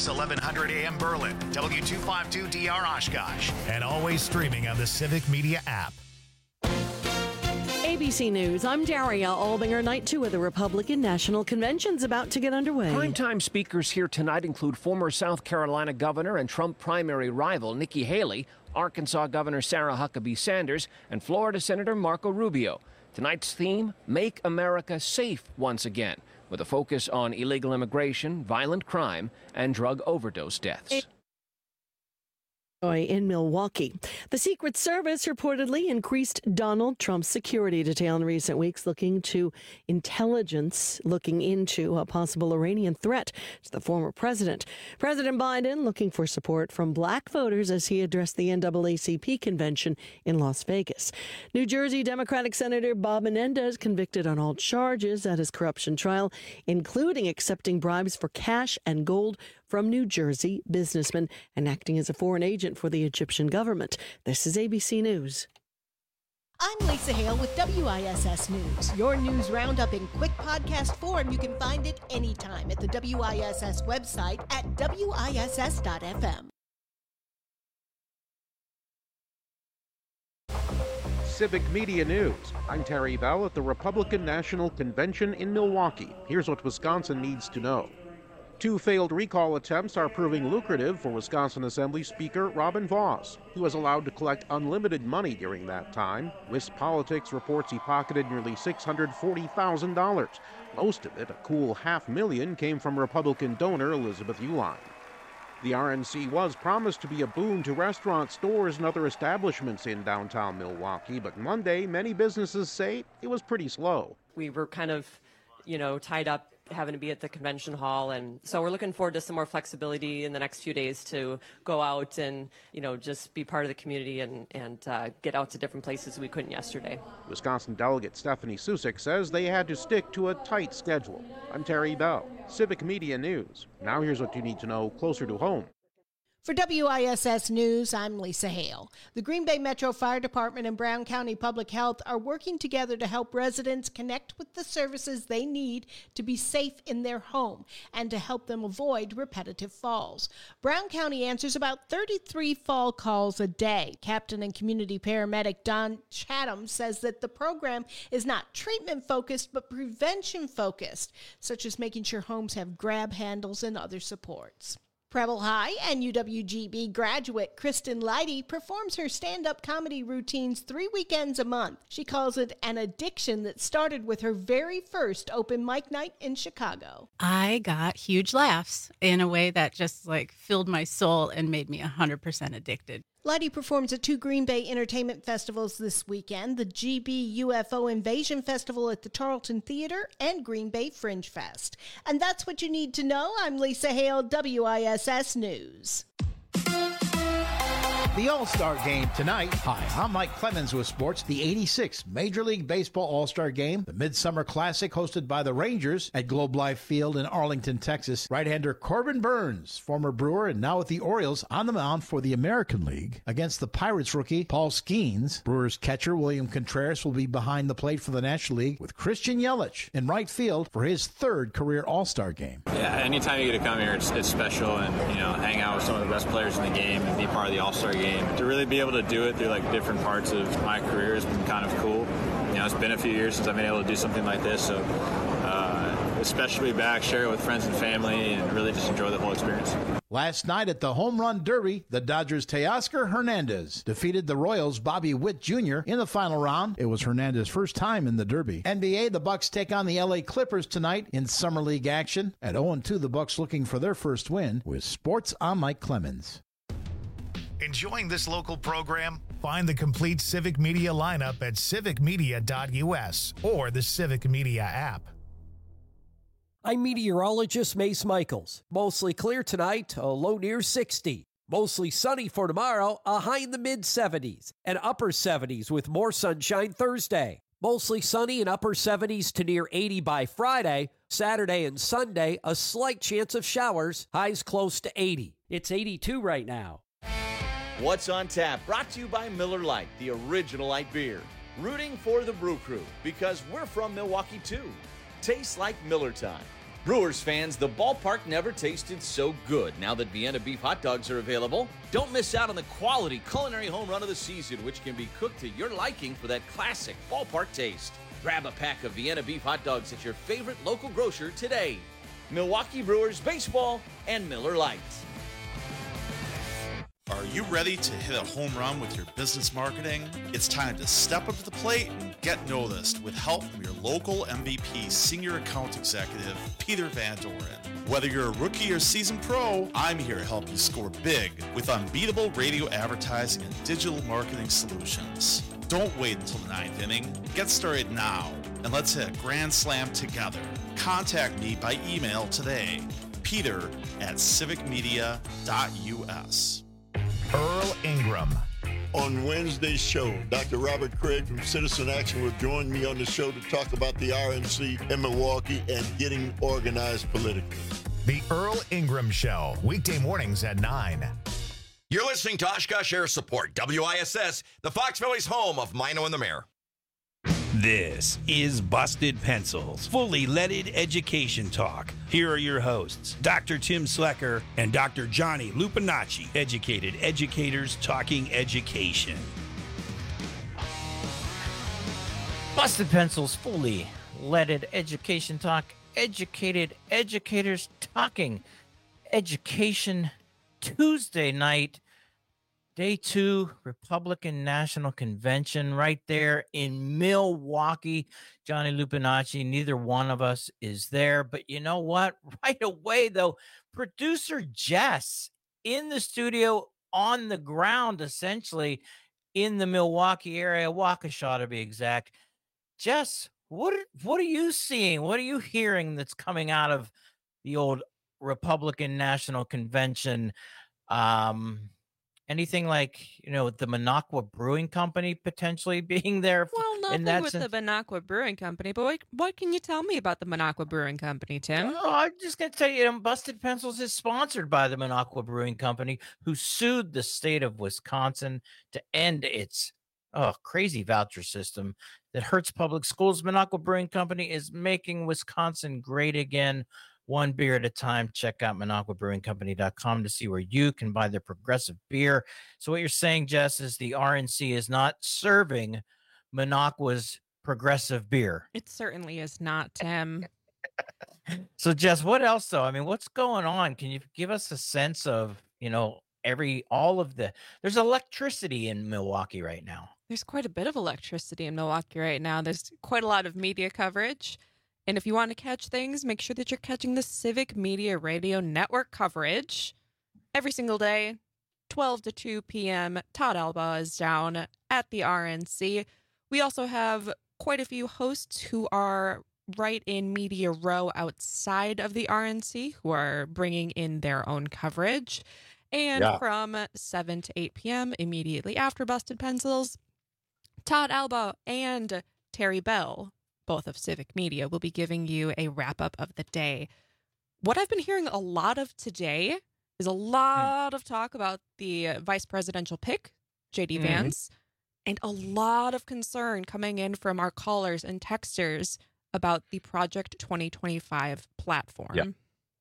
KFOX 1100 AM Berlin, W252DR Oshkosh, and always streaming on the Civic Media app. ABC News, I'm Daria Albinger. Night 2 of the Republican National Convention's about to get underway. Primetime speakers here tonight include former South Carolina governor and Trump primary rival Nikki Haley, Arkansas Governor Sarah Huckabee Sanders, and Florida Senator Marco Rubio. Tonight's theme, Make America Safe Once Again, with a focus on illegal immigration, violent crime, and drug overdose deaths. In Milwaukee, the Secret Service reportedly increased Donald Trump's security detail in recent weeks, looking into a possible Iranian threat to the former president. President Biden looking for support from black voters as he addressed the NAACP convention in Las Vegas. New Jersey Democratic Senator Bob Menendez convicted on all charges at his corruption trial, including accepting bribes for cash and gold from New Jersey businessmen and acting as a foreign agent for the Egyptian government. This is ABC News. I'm Lisa Hale with WISS News. Your news roundup in quick podcast form. You can find it anytime at the WISS website at WISS.FM. Civic Media News. I'm Terry Bell at the Republican National Convention in Milwaukee. Here's what Wisconsin needs to know. 2 failed recall attempts are proving lucrative for Wisconsin Assembly Speaker Robin Vos, who was allowed to collect unlimited money during that time. WisPolitics reports he pocketed nearly $640,000. Most of it, a cool $500,000, came from Republican donor Elizabeth Uihlein. The RNC was promised to be a boon to restaurants, stores, and other establishments in downtown Milwaukee, but Monday, many businesses say it was pretty slow. We were kind of, tied up having to be at the convention hall, and so we're looking forward to some more flexibility in the next few days to go out and just be part of the community and get out to different places we couldn't yesterday. Wisconsin delegate Stephanie Susik says they had to stick to a tight schedule. I'm Terry Bell, Civic Media News. Now here's what you need to know closer to home. For WISS News, I'm Lisa Hale. The Green Bay Metro Fire Department and Brown County Public Health are working together to help residents connect with the services they need to be safe in their home and to help them avoid repetitive falls. Brown County answers about 33 fall calls a day. Captain and community paramedic Don Chatham says that the program is not treatment-focused but prevention-focused, such as making sure homes have grab handles and other supports. Preble High and UWGB graduate Kristen Leidy performs her stand-up comedy routines 3 weekends a month. She calls it an addiction that started with her very first open mic night in Chicago. I got huge laughs in a way that just filled my soul and made me 100% addicted. Leidy performs at 2 Green Bay entertainment festivals this weekend, the GB UFO Invasion Festival at the Tarleton Theater and Green Bay Fringe Fest. And that's what you need to know. I'm Lisa Hale, WISS News. The All-Star Game tonight. Hi, I'm Mike Clemens with sports. The 86th Major League Baseball All-Star Game, the Midsummer Classic hosted by the Rangers at Globe Life Field in Arlington, Texas. Right-hander Corbin Burns, former Brewer and now with the Orioles, on the mound for the American League against the Pirates rookie Paul Skeens. Brewers catcher William Contreras will be behind the plate for the National League with Christian Yelich in right field for his 3rd career All-Star Game. Yeah, anytime you get to come here, it's special and, hang out with some of the best players in the game and be part of the All-Star Game. To really be able to do it through different parts of my career has been kind of cool. It's been a few years since I've been able to do something like this, so especially back, share it with friends and family, and really just enjoy the whole experience. Last night at the Home Run Derby, the Dodgers' Teoscar Hernandez defeated the Royals' Bobby Witt Jr. in the final round. It was Hernandez's first time in the Derby. NBA, the Bucks take on the LA Clippers tonight in Summer League action. At 0-2, the Bucks looking for their first win. With sports, I'm Mike Clemens. Enjoying this local program? Find the complete Civic Media lineup at civicmedia.us or the Civic Media app. I'm meteorologist Mace Michaels. Mostly clear tonight, a low near 60. Mostly sunny for tomorrow, a high in the mid-70s and upper 70s with more sunshine Thursday. Mostly sunny and upper 70s to near 80 by Friday. Saturday and Sunday, a slight chance of showers, highs close to 80. It's 82 right now. What's on Tap, brought to you by Miller Lite, the original light beer. Rooting for the Brew Crew, because we're from Milwaukee too. Tastes like Miller time. Brewers fans, the ballpark never tasted so good now that Vienna beef hot dogs are available. Don't miss out on the quality culinary home run of the season, which can be cooked to your liking for that classic ballpark taste. Grab a pack of Vienna beef hot dogs at your favorite local grocer today. Milwaukee Brewers Baseball and Miller Lite. Are you ready to hit a home run with your business marketing? It's time to step up to the plate and get noticed with help from your local MVP Senior Account Executive, Peter Van Doren. Whether you're a rookie or seasoned pro, I'm here to help you score big with unbeatable radio advertising and digital marketing solutions. Don't wait until the ninth inning. Get started now, and let's hit a grand slam together. Contact me by email today, peter@civicmedia.us. Earl Ingram. On Wednesday's show, Dr. Robert Craig from Citizen Action will join me on the show to talk about the RNC in Milwaukee and getting organized politically. The Earl Ingram Show, weekday mornings at 9. You're listening to Oshkosh Air Support, WISS, the Fox Valley's home of Mino and the Mayor. This is Busted Pencils, fully leaded education talk. Here are your hosts, Dr. Tim Slecker and Dr. Johnny Lupinacci, educated educators talking education. Busted Pencils, fully leaded education talk, educated educators talking education. Tuesday night, Day 2, Republican National Convention right there in Milwaukee. Johnny Lupinacci, neither one of us is there. But you know what? Right away, though, producer Jess in the studio on the ground, essentially, in the Milwaukee area, Waukesha to be exact. Jess, what are you seeing? What are you hearing that's coming out of the old Republican National Convention? Anything like, the Minocqua Brewing Company potentially being there? Well, nothing with the Minocqua Brewing Company, but what can you tell me about the Minocqua Brewing Company, Tim? Oh, I'm just going to tell you, Busted Pencils is sponsored by the Minocqua Brewing Company, who sued the state of Wisconsin to end its crazy voucher system that hurts public schools. Minocqua Brewing Company is making Wisconsin great again. One beer at a time. Check out MinocquaBrewingCompany.com to see where you can buy their progressive beer. So what you're saying, Jess, is the RNC is not serving Minocqua's progressive beer. It certainly is not, Tim. So, Jess, what else, though? I mean, what's going on? Can you give us a sense of, there's electricity in Milwaukee right now. There's quite a bit of electricity in Milwaukee right now. There's quite a lot of media coverage. And if you want to catch things, make sure that you're catching the Civic Media Radio Network coverage every single day, 12 to 2 p.m. Todd Alba is down at the RNC. We also have quite a few hosts who are right in Media Row outside of the RNC who are bringing in their own coverage. And from 7 to 8 p.m., immediately after Busted Pencils, Todd Alba and Terry Bell, both of Civic Media, will be giving you a wrap-up of the day. What I've been hearing a lot of today is a lot of talk about the vice presidential pick, J.D. Vance, and a lot of concern coming in from our callers and texters about the Project 2025 platform.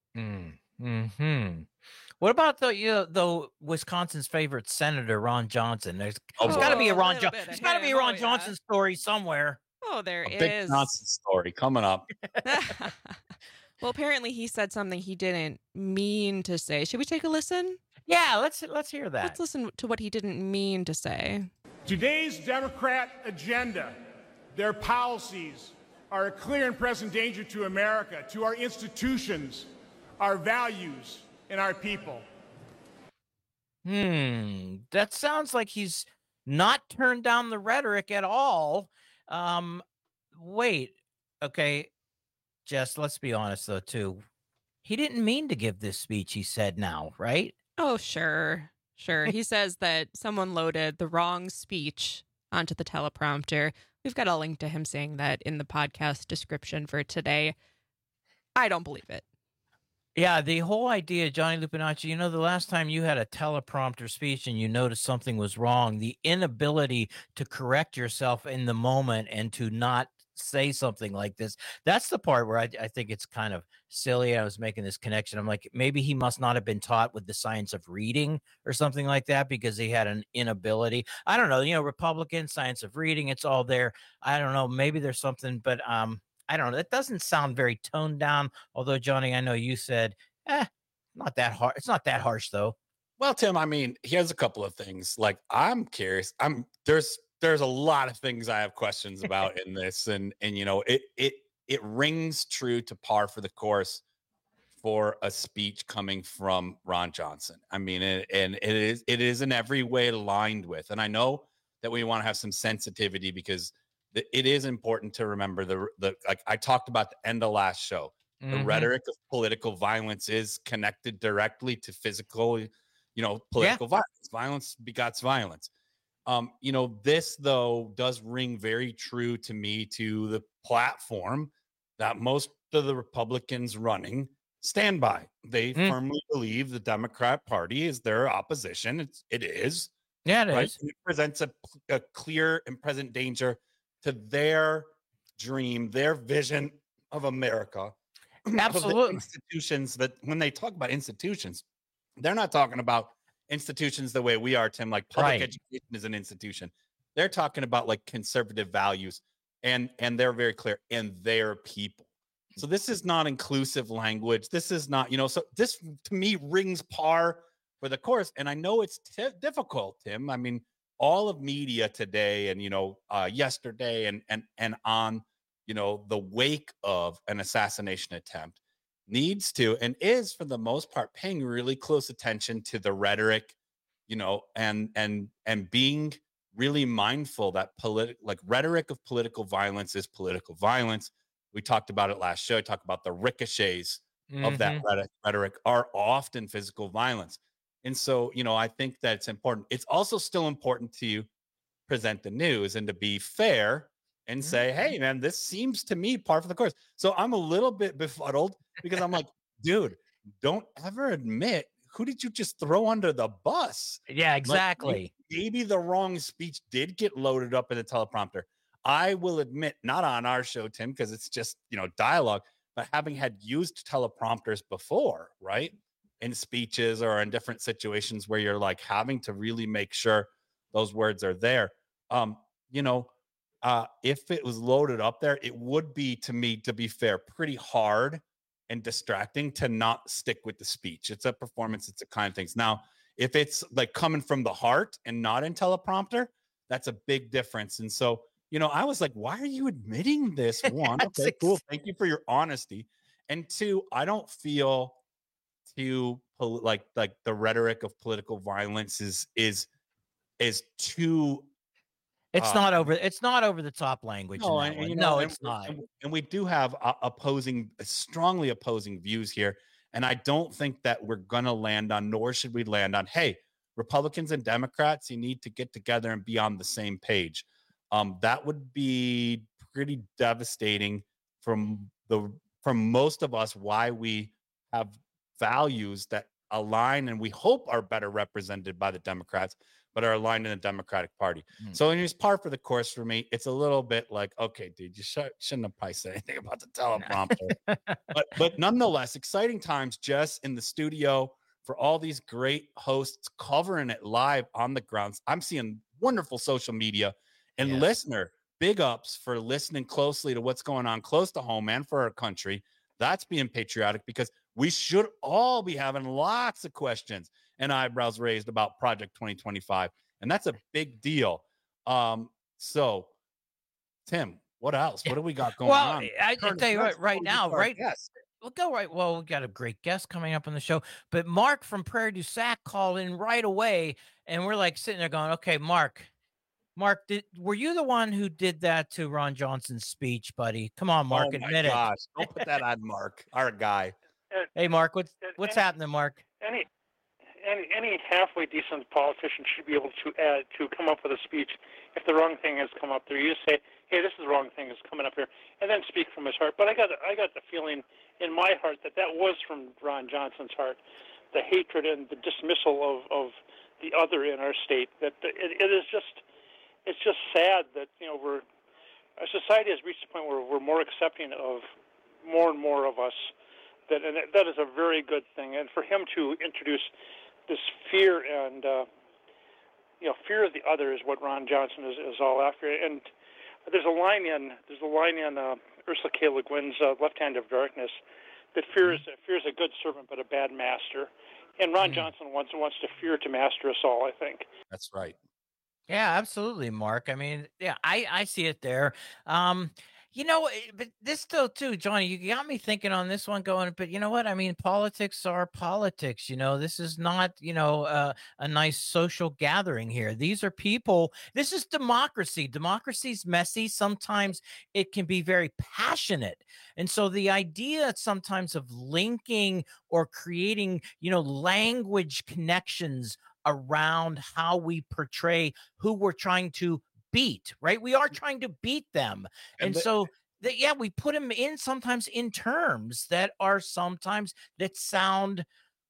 What about the Wisconsin's favorite senator, Ron Johnson? There's got to be a Ron Johnson. There's got to be a Ron Johnson story somewhere. Oh, there is. Big Johnson story coming up. Well, apparently he said something he didn't mean to say. Should we take a listen? Yeah, let's hear that. Let's listen to what he didn't mean to say. Today's Democrat agenda, their policies, are a clear and present danger to America, to our institutions, our values, and our people. That sounds like he's not turned down the rhetoric at all. Wait, okay, Jess, let's be honest, though, too. He didn't mean to give this speech, he said now, right? Oh, sure. He says that someone loaded the wrong speech onto the teleprompter. We've got a link to him saying that in the podcast description for today. I don't believe it. Yeah, the whole idea, Johnny Lupinacci, the last time you had a teleprompter speech and you noticed something was wrong, the inability to correct yourself in the moment and to not say something like this. That's the part where I think it's kind of silly. I was making this connection. I'm like, maybe he must not have been taught with the science of reading or something like that, because he had an inability. I don't know, Republican science of reading, it's all there. I don't know. Maybe there's something, but I don't know. It doesn't sound very toned down. Although, Johnny, I know you said, not that hard. It's not that harsh though. Well, Tim, I mean, here's a couple of things. Like, I'm curious. There's a lot of things I have questions about in this, and it rings true to par for the course for a speech coming from Ron Johnson. I mean, it is in every way aligned with, and I know that we want to have some sensitivity because it is important to remember the like I talked about the end of last show. The rhetoric of political violence is connected directly to physical, political violence. Violence begots violence. This though does ring very true to me, to the platform that most of the Republicans running stand by. They firmly believe the Democrat Party is their opposition. It is. Yeah, it right? is. It presents a clear and present danger to their dream, their vision of America. Absolutely. Institutions that, when they talk about institutions, they're not talking about institutions the way we are, Tim, like public education is an institution. They're talking about like conservative values, and they're very clear, and their people. So this is not inclusive language. This is not, so this to me rings par for the course. And I know it's difficult, Tim. I mean, all of media today and, yesterday and on, the wake of an assassination attempt needs to, and is for the most part, paying really close attention to the rhetoric, and being really mindful that rhetoric of political violence is political violence. We talked about it last show. I talked about the ricochets of that rhetoric are often physical violence. And so, I think that it's important. It's also still important to present the news and to be fair and say, hey, man, this seems to me par for the course. So I'm a little bit befuddled because I'm like, dude, don't ever admit, who did you just throw under the bus? Yeah, exactly. Like, maybe the wrong speech did get loaded up in the teleprompter. I will admit, not on our show, Tim, because it's just, dialogue, but having had used teleprompters before, right? In speeches or in different situations where you're like having to really make sure those words are there. If it was loaded up there, it would be, to me, to be fair, pretty hard and distracting to not stick with the speech. It's a performance. It's a kind of things. Now, if it's like coming from the heart and not in teleprompter, that's a big difference. And so, I was like, why are you admitting this? One, okay, cool. Thank you for your honesty. And two, I don't feel like the rhetoric of political violence is too. It's not over the top language. No, it's not. And we do have strongly opposing views here. And I don't think that we're going to land on, nor should we land on, hey, Republicans and Democrats, you need to get together and be on the same page. That would be pretty devastating from most of us, why we have values that align and we hope are better represented by the Democrats, but are aligned in the Democratic Party. So when it's par for the course for me, it's a little bit like, okay, dude, you shouldn't have probably said anything about the teleprompter. but nonetheless, exciting times, Jess, in the studio for all these great hosts covering it live on the grounds. I'm seeing wonderful social media and listener, big ups for listening closely to what's going on close to home and for our country. That's being patriotic, because we should all be having lots of questions and eyebrows raised about Project 2025. And that's a big deal. So, Tim, what else? What do we got going on? Well, I tell you right now, right? We'll go right. Well, we got a great guest coming up on the show, but Mark from Prairie du Sac called in right away, and we're like sitting there going, okay, Mark, were you the one who did that to Ron Johnson's speech, buddy? Come on, Mark, admit it. Don't put that on Mark, our guy. Hey, Mark, what's happening, Mark? Any halfway decent politician should be able to come up with a speech if the wrong thing has come up there. You just say, hey, this is the wrong thing that's coming up here, and then speak from his heart. But I got the feeling in my heart that was from Ron Johnson's heart, the hatred and the dismissal of the other in our state. That it's just sad that we're our society has reached a point where we're more accepting of more and more of us. And that is a very good thing. And for him to introduce this fear and fear of the other is what Ron Johnson is all after. And there's a line in Ursula K. Le Guin's Left Hand of Darkness that fear is a good servant but a bad master. And Ron Johnson wants to fear to master us all, I think. That's right. Yeah, absolutely, Mark. I mean, yeah, I see it there. But this still too, Johnny, you got me thinking on this one going, but you know what? I mean, politics are politics. This is not, a nice social gathering here. These are people. This is democracy. Democracy's messy. Sometimes it can be very passionate. And so the idea sometimes of linking or creating, language connections around how we portray who we're trying to beat, right? We are trying to beat them. And so we put them in sometimes in terms that are sometimes that sound,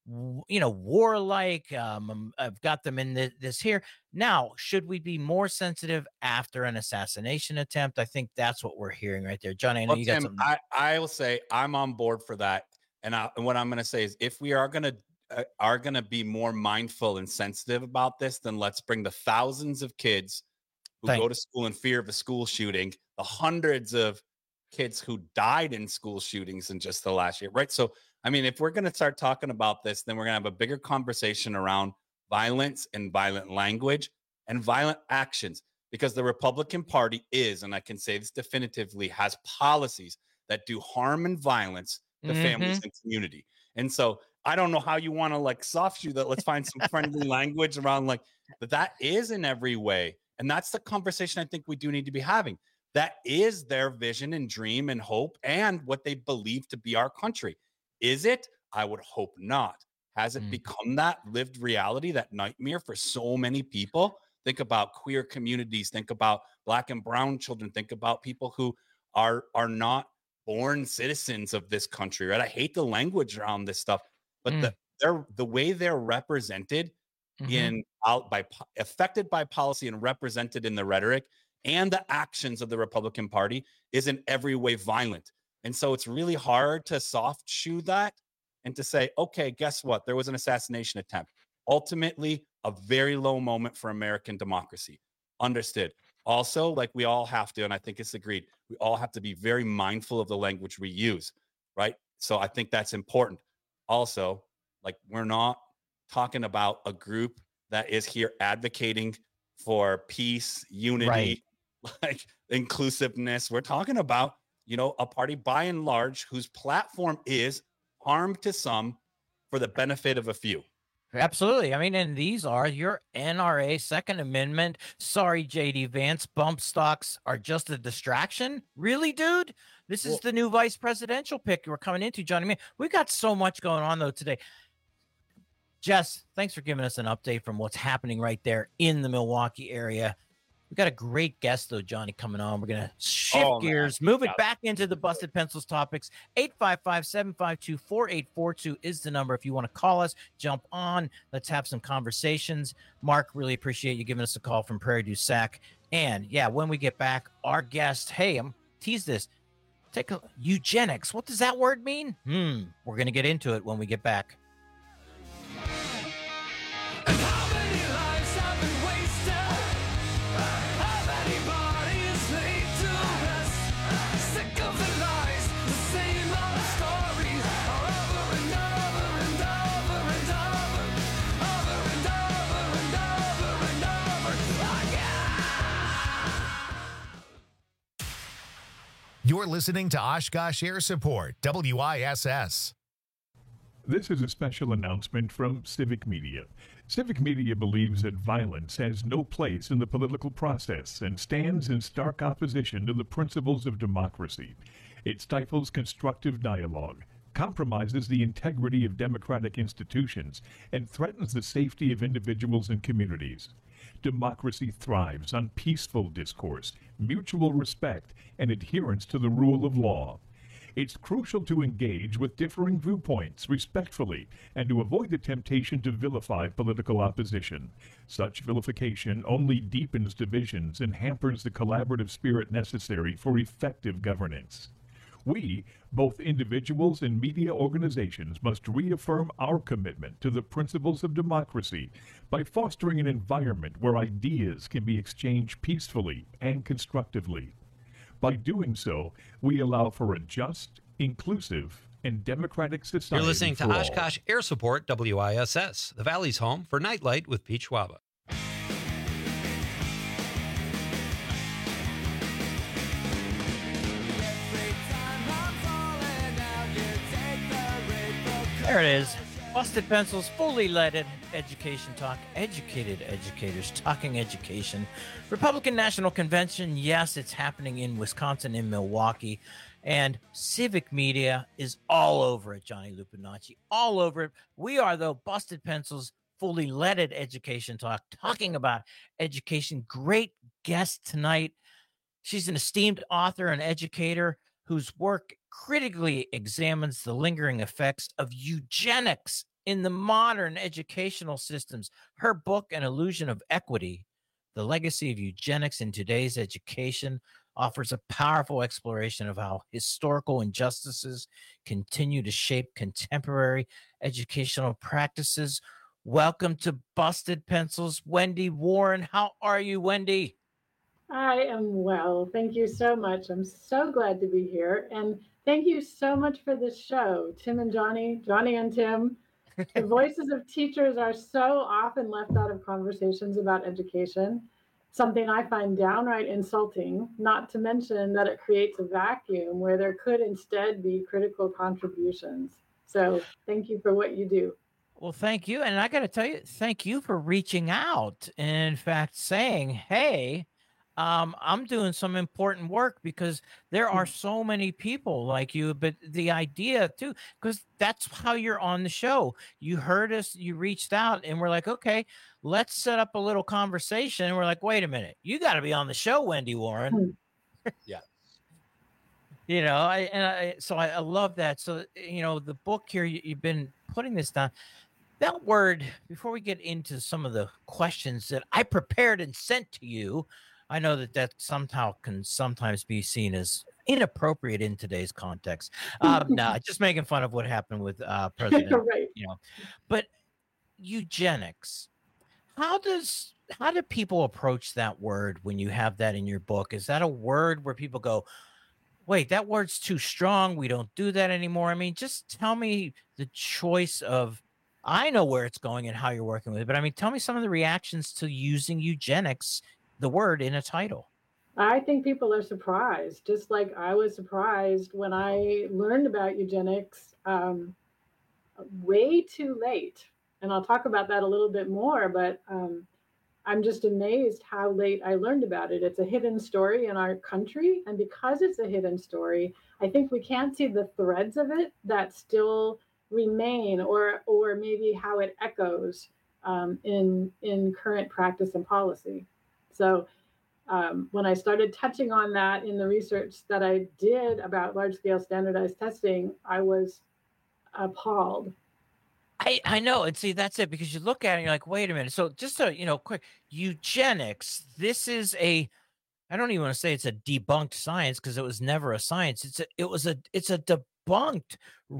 warlike. I've got them in this here. Now, should we be more sensitive after an assassination attempt? I think that's what we're hearing right there. Johnny, I know you got something. I will say I'm on board for that. And what I'm going to say is if we are going to be more mindful and sensitive about this, then let's bring the thousands of kids who go to school in fear of a school shooting, the hundreds of kids who died in school shootings in just the last year, right? So, I mean, if we're going to start talking about this, then we're going to have a bigger conversation around violence and violent language and violent actions, because the Republican Party is, and I can say this definitively, has policies that do harm and violence to families and community. And so I don't know how you want to soft shoe that. Let's find some friendly language around that is in every way. And that's the conversation I think we do need to be having. That is their vision and dream and hope and what they believe to be our country. Is it? I would hope not. Has it become that lived reality, that nightmare for so many people? Think about queer communities. Think about Black and brown children. Think about people who are not born citizens of this country, right? I hate the language around this stuff, but the way they're represented affected by policy and represented in the rhetoric and the actions of the Republican Party is in every way violent. And so it's really hard to soft shoe that and to say, okay, guess what? There was an assassination attempt. Ultimately, a very low moment for American democracy. Understood. Also, we all have to, and I think it's agreed, we all have to be very mindful of the language we use, right? So I think that's important. Also, we're not talking about a group that is here advocating for peace, unity, inclusiveness. We're talking about, a party by and large whose platform is harm to some for the benefit of a few. Absolutely. I mean, and these are your NRA Second Amendment. Sorry, JD Vance, bump stocks are just a distraction. Really, dude? This is the new vice presidential pick we're coming into, Johnny. Man, we got so much going on, though, today. Jess, thanks for giving us an update from what's happening right there in the Milwaukee area. We got a great guest, though, Johnny, coming on. We're going to shift gears, move it back into the Busted Pencils topics. 855-752-4842 is the number. If you want to call us, jump on. Let's have some conversations. Mark, really appreciate you giving us a call from Prairie du Sac. And, when we get back, our guest, I'm tease this. Eugenics. What does that word mean? We're going to get into it when we get back. You're listening to Oshkosh Air Support, WISS. This is a special announcement from Civic Media. Civic Media believes that violence has no place in the political process and stands in stark opposition to the principles of democracy. It stifles constructive dialogue, compromises the integrity of democratic institutions, and threatens the safety of individuals and communities. Democracy thrives on peaceful discourse, mutual respect, and adherence to the rule of law. It's crucial to engage with differing viewpoints respectfully and to avoid the temptation to vilify political opposition. Such vilification only deepens divisions and hampers the collaborative spirit necessary for effective governance. We, both individuals and media organizations, must reaffirm our commitment to the principles of democracy by fostering an environment where ideas can be exchanged peacefully and constructively. By doing so, we allow for a just, inclusive, and democratic society. You're listening to for all. Oshkosh Air Support WISS, the Valley's home for Nightlight with Pete Schwaba. There it is. Busted Pencils, fully leaded education talk. Educated educators talking education. Republican National Convention, yes, it's happening in Wisconsin, in Milwaukee. And civic media is all over it, Johnny Lupinacci. All over it. We are, though, Busted Pencils, fully leaded education talk, talking about education. Great guest tonight. She's an esteemed author and educator whose work critically examines the lingering effects of eugenics in the modern educational systems. Her book, An Illusion of Equity, The Legacy of Eugenics in Today's Education, offers a powerful exploration of how historical injustices continue to shape contemporary educational practices. Welcome to Busted Pencils, Wendy Warren. How are you, Wendy? I am well. Thank you so much. I'm so glad to be here. And thank you so much for this show, Tim and Johnny, Johnny and Tim. The voices of teachers are so often left out of conversations about education, something I find downright insulting, not to mention that it creates a vacuum where there could instead be critical contributions. So thank you for what you do. Well, thank you. And I got to tell you, thank you for reaching out and, in fact, saying, hey, I'm doing some important work, because there are so many people like you. But the idea, too, because that's how you're on the show. You heard us, you reached out, and we're like, okay, let's set up a little conversation. And we're like, wait a minute, you got to be on the show, Wendy Warren. Yeah. You know, so I love that. So, you know, the book here, you've been putting this down. That word, before we get into some of the questions that I prepared and sent to you, I know that somehow can sometimes be seen as inappropriate in today's context. No, just making fun of what happened with President, right. You know. But eugenics, how do people approach that word when you have that in your book? Is that a word where people go, wait, that word's too strong, we don't do that anymore? I mean, just tell me the choice of, I know where it's going and how you're working with it, but I mean, tell me some of the reactions to using eugenics, the word, in a title. I think people are surprised, just like I was surprised when I learned about eugenics way too late. And I'll talk about that a little bit more, but I'm just amazed how late I learned about it. It's a hidden story in our country. And because it's a hidden story, I think we can't see the threads of it that still remain, or maybe how it echoes in current practice and policy. So when I started touching on that in the research that I did about large-scale standardized testing, I was appalled. I know. And see, that's it, because you look at it and you're like, wait a minute. So just so, you know, quick, eugenics, this is I don't even want to say it's a debunked science, because it was never a science. It's a debunked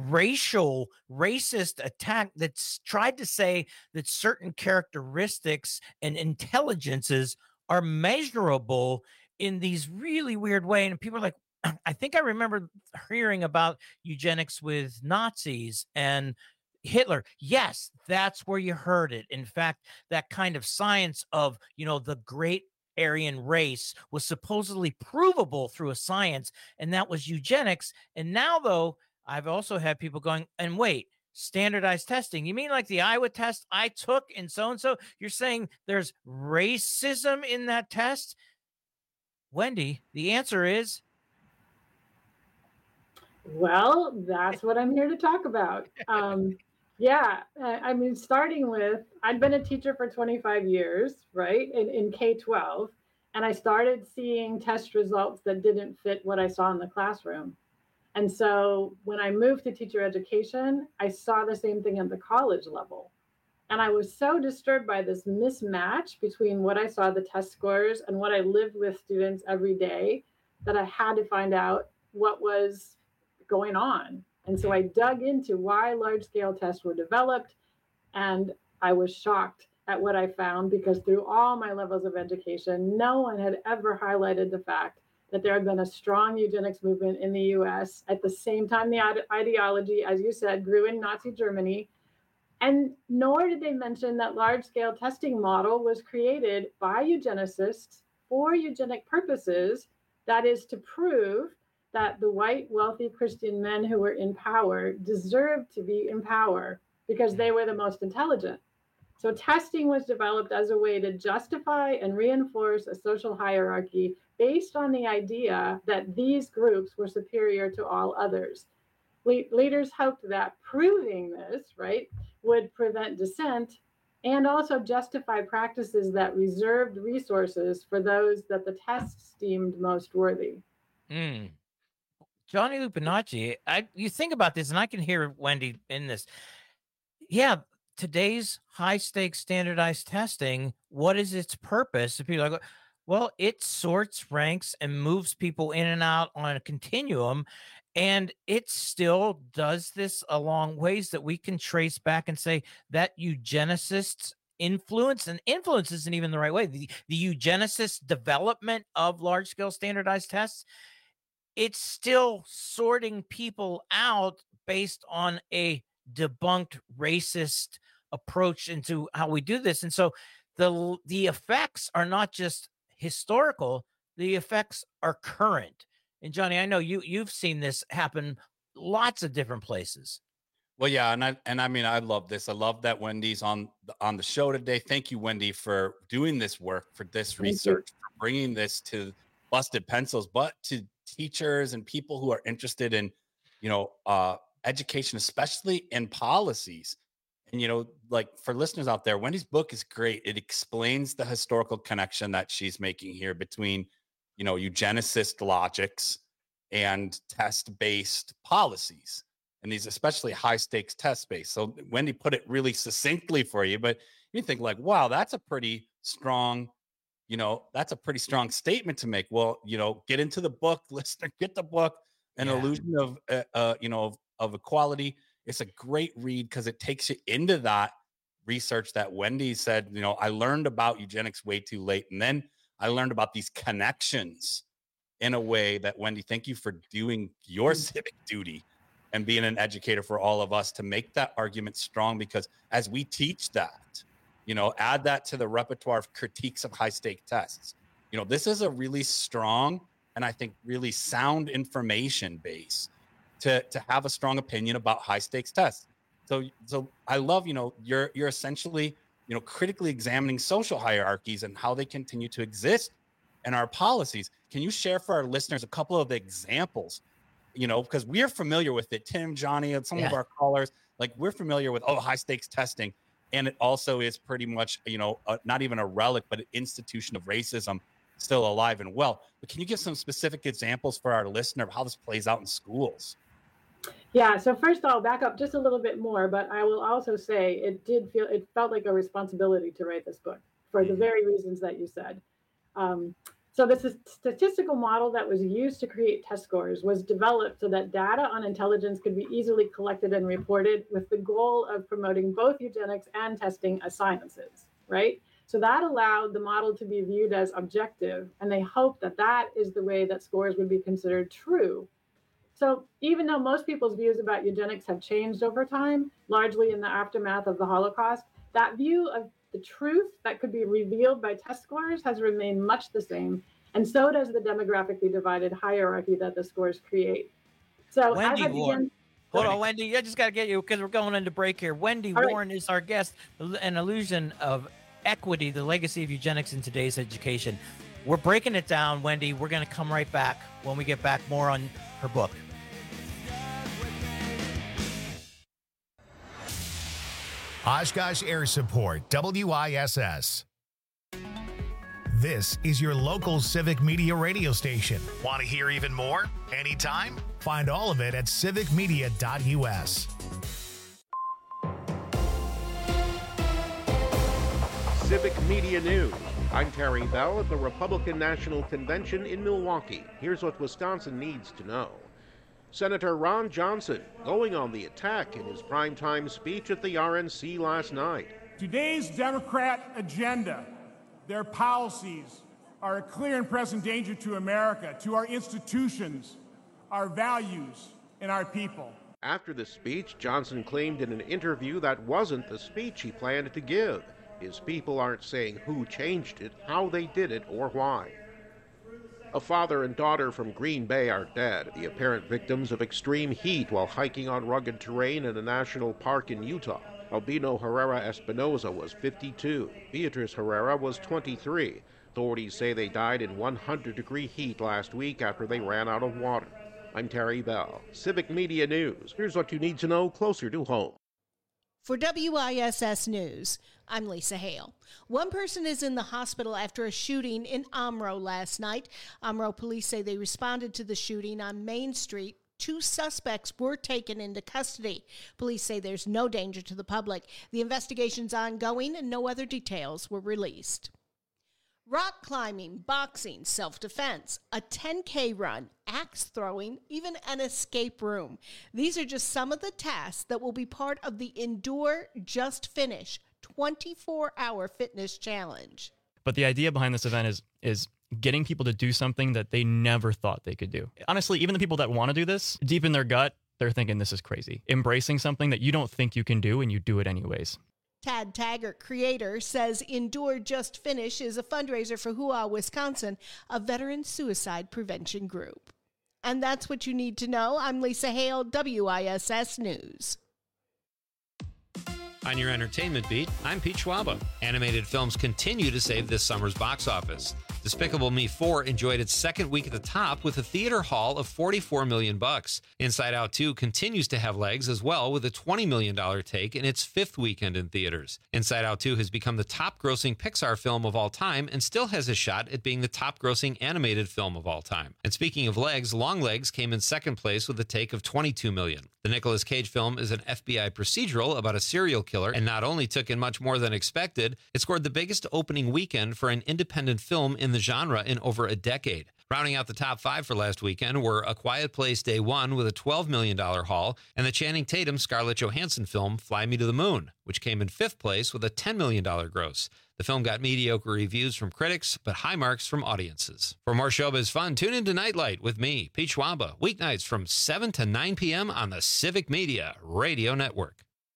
racist attack that's tried to say that certain characteristics and intelligences are measurable in these really weird ways. And people are like, I think I remember hearing about eugenics with Nazis and Hitler. Yes, that's where you heard it. In fact, that kind of science of, you know, the great Aryan race was supposedly provable through a science, and that was eugenics. And now, though, I've also had people going, and wait, standardized testing, you mean like the Iowa test I took in so-and-so? You're saying there's racism in that test? Wendy, the answer is, well, that's what I'm here to talk about. Yeah, I mean, starting with, I'd been a teacher for 25 years, right, in K-12, and I started seeing test results that didn't fit what I saw in the classroom. And so when I moved to teacher education, I saw the same thing at the college level. And I was so disturbed by this mismatch between what I saw the test scores and what I lived with students every day that I had to find out what was going on. And so I dug into why large-scale tests were developed, and I was shocked at what I found, because through all my levels of education, no one had ever highlighted the fact that there had been a strong eugenics movement in the US at the same time the ideology, as you said, grew in Nazi Germany. And nor did they mention that large-scale testing model was created by eugenicists for eugenic purposes, that is to prove that the white, wealthy Christian men who were in power deserved to be in power because they were the most intelligent. So testing was developed as a way to justify and reinforce a social hierarchy based on the idea that these groups were superior to all others. Leaders hoped that proving this, right, would prevent dissent and also justify practices that reserved resources for those that the tests deemed most worthy. Johnny Lupinacci, you think about this, and I can hear Wendy in this. Yeah, today's high-stakes standardized testing, what is its purpose? If people are like, well, it sorts ranks and moves people in and out on a continuum, and it still does this along ways that we can trace back and say that eugenicists influence, and influence isn't even the right way. The eugenicist development of large-scale standardized tests, it's still sorting people out based on a debunked racist approach into how we do this. And so the effects are not just historical, the effects are current. And Johnny, I know you've seen this happen lots of different places. Well, yeah, and I mean, I love this. I love that Wendy's on the show today. Thank you, Wendy, for doing this work, for this research, for bringing this to Busted Pencils, but to teachers and people who are interested in, education, especially in policies. And, like for listeners out there, Wendy's book is great. It explains the historical connection that she's making here between, eugenicist logics and test-based policies. And these especially high-stakes test-based. So Wendy put it really succinctly for you, but you think like, wow, that's a pretty strong, that's a pretty strong statement to make. Well, get into the book, listener, get the book, An Illusion of Equality. It's a great read because it takes you into that research that Wendy said, I learned about eugenics way too late. And then I learned about these connections in a way that, Wendy, thank you for doing your civic duty and being an educator for all of us to make that argument strong, because as we teach that, add that to the repertoire of critiques of high-stake tests. This is a really strong and I think really sound information base to have a strong opinion about high-stakes tests. So I love, you're essentially, critically examining social hierarchies and how they continue to exist in our policies. Can you share for our listeners a couple of examples? Because we're familiar with it, Tim, Johnny, and some of our callers, like we're familiar with, high-stakes testing. And it also is pretty much, not even a relic, but an institution of racism still alive and well. But can you give some specific examples for our listener of how this plays out in schools? Yeah, so first I'll back up just a little bit more, but I will also say it felt like a responsibility to write this book for the very reasons that you said. So this statistical model that was used to create test scores was developed so that data on intelligence could be easily collected and reported, with the goal of promoting both eugenics and testing as sciences, right? So that allowed the model to be viewed as objective, and they hoped that that is the way that scores would be considered true. So even though most people's views about eugenics have changed over time, largely in the aftermath of the Holocaust, that view of the truth that could be revealed by test scores has remained much the same, and so does the demographically divided hierarchy that the scores create. So Wendy Warren. Hold on, Wendy. I just got to get you because we're going into break here. Wendy Warren is our guest. An Illusion of Equity, the legacy of eugenics in today's education. We're breaking it down, Wendy. We're going to come right back when we get back more on her book. Oshkosh Air Support, WISS. This is your local civic media radio station. Want to hear even more? Anytime? Find all of it at civicmedia.us. Civic Media News. I'm Terry Bell at the Republican National Convention in Milwaukee. Here's what Wisconsin needs to know. Senator Ron Johnson going on the attack in his primetime speech at the RNC last night. Today's Democrat agenda, their policies, are a clear and present danger to America, to our institutions, our values, and our people. After the speech, Johnson claimed in an interview that wasn't the speech he planned to give. His people aren't saying who changed it, how they did it, or why. A father and daughter from Green Bay are dead, the apparent victims of extreme heat while hiking on rugged terrain in a national park in Utah. Albino Herrera Espinoza was 52. Beatrice Herrera was 23. Authorities say they died in 100-degree heat last week after they ran out of water. I'm Terry Bell, Civic Media News. Here's what you need to know closer to home. For WISS News, I'm Lisa Hale. One person is in the hospital after a shooting in Omro last night. Omro police say they responded to the shooting on Main Street. 2 suspects were taken into custody. Police say there's no danger to the public. The investigation's ongoing and no other details were released. Rock climbing, boxing, self-defense, a 10K run, axe throwing, even an escape room. These are just some of the tasks that will be part of the Endure Just Finish 24-hour fitness challenge. But the idea behind this event is getting people to do something that they never thought they could do. Honestly, even the people that want to do this, deep in their gut, they're thinking this is crazy. Embracing something that you don't think you can do and you do it anyways. Tad Taggart, creator, says Endure Just Finish is a fundraiser for Hua, Wisconsin, a veteran suicide prevention group. And that's what you need to know. I'm Lisa Hale, WISS News. On your entertainment beat, I'm Pete Schwaba. Animated films continue to save this summer's box office. Despicable Me 4 enjoyed its second week at the top with a theater haul of $44 million. Inside Out 2 continues to have legs as well with a $20 million take in its 5th weekend in theaters. Inside Out 2 has become the top-grossing Pixar film of all time and still has a shot at being the top-grossing animated film of all time. And speaking of legs, Longlegs came in second place with a take of $22 million. The Nicolas Cage film is an FBI procedural about a serial killer and not only took in much more than expected, it scored the biggest opening weekend for an independent film in the genre in over a decade. Rounding out the top 5 for last weekend were A Quiet Place Day 1 with a $12 million haul and the Channing Tatum Scarlett Johansson film Fly Me to the Moon, which came in 5th place with a $10 million gross. The film got mediocre reviews from critics, but high marks from audiences. For more showbiz fun, tune into Nightlight with me, Pete Schwaba, weeknights from 7 to 9 p.m. on the Civic Media Radio Network.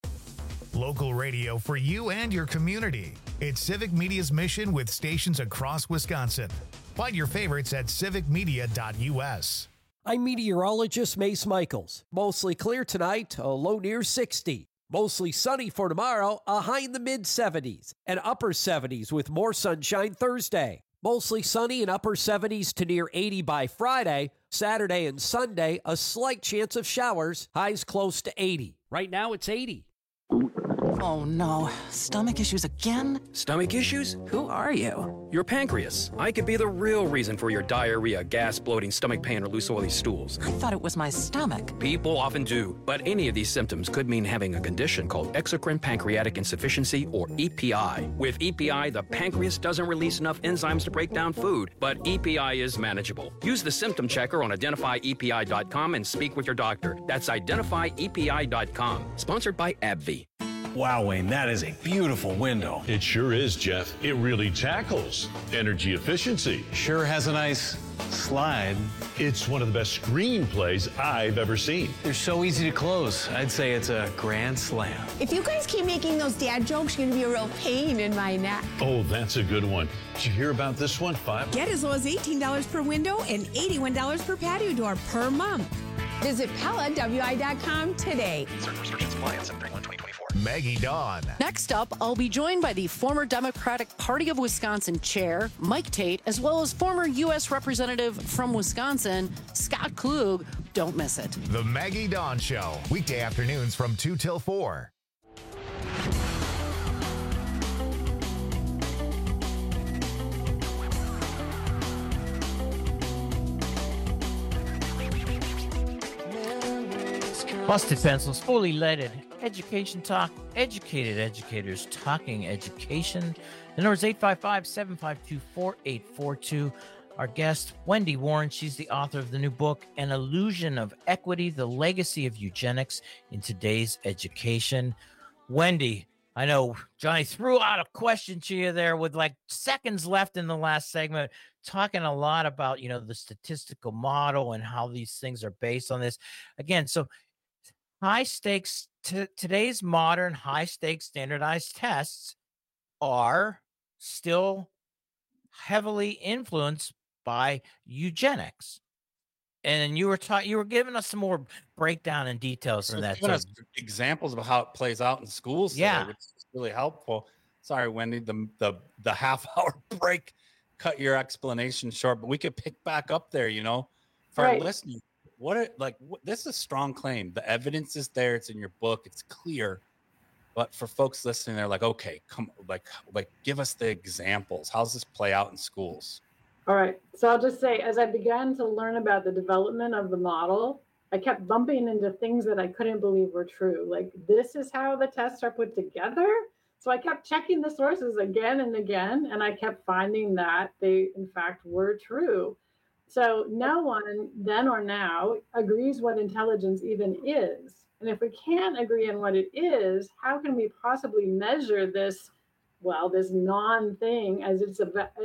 Local radio for you and your community. It's Civic Media's mission with stations across Wisconsin. Find your favorites at civicmedia.us. I'm meteorologist Mace Michaels. Mostly clear tonight, a low near 60. Mostly sunny for tomorrow, a high in the mid-70s. And upper 70s with more sunshine Thursday. Mostly sunny and upper 70s to near 80 by Friday. Saturday and Sunday, a slight chance of showers. Highs close to 80. Right now, it's 80. Oh no, stomach issues again? Stomach issues? Who are you? Your pancreas. I could be the real reason for your diarrhea, gas, bloating, stomach pain, or loose oily stools. I thought it was my stomach. People often do, but any of these symptoms could mean having a condition called exocrine pancreatic insufficiency, or EPI. With EPI, the pancreas doesn't release enough enzymes to break down food, but EPI is manageable. Use the symptom checker on identifyepi.com and speak with your doctor. That's identifyepi.com. Sponsored by AbbVie. Wow, Wayne, that is a beautiful window. It sure is, Jeff. It really tackles energy efficiency. Sure has a nice slide. It's one of the best screenplays I've ever seen. They're so easy to close. I'd say it's a grand slam. If you guys keep making those dad jokes, you're going to be a real pain in my neck. Oh, that's a good one. Did you hear about this one? Get as low as $18 per window and $81 per patio door per month. Visit PellaWI.com today. Certain restrictions apply on 7/31/2024. Maggie Dawn. Next up, I'll be joined by the former Democratic Party of Wisconsin chair, Mike Tate, as well as former U.S. Representative from Wisconsin, Scott Klug. Don't miss it. The Maggie Dawn Show, weekday afternoons from 2 till 4. Busted Pencils, fully leaded. Education Talk, educated educators talking education. The number is 855-752-4842. Our guest, Wendy Warren, she's the author of the new book, An Illusion of Equity, The Legacy of Eugenics in Today's Education. Wendy, I know Johnny threw out a question to you there with like seconds left in the last segment, talking a lot about, you know, the statistical model and how these things are based on this. Again, so high stakes, today's modern high stakes standardized tests are still heavily influenced by eugenics. And you were giving us some more breakdown and details from that. Giving us examples of how it plays out in schools today, Yeah. which is really helpful. Sorry, Wendy, the half-hour break cut your explanation short, but we could pick back up there, you know, for our listeners. This is a strong claim. The evidence is there. It's in your book. It's clear. But for folks listening, they're like, okay, come, like, give us the examples. How's this play out in schools? All right. So I'll just say, as I began to learn about the development of the model, I kept bumping into things that I couldn't believe were true. Like, this is how the tests are put together. So I kept checking the sources again and again, and I kept finding that they, in fact, were true. So no one then or now agrees what intelligence even is. And if we can't agree on what it is, how can we possibly measure this, well, this non-thing as if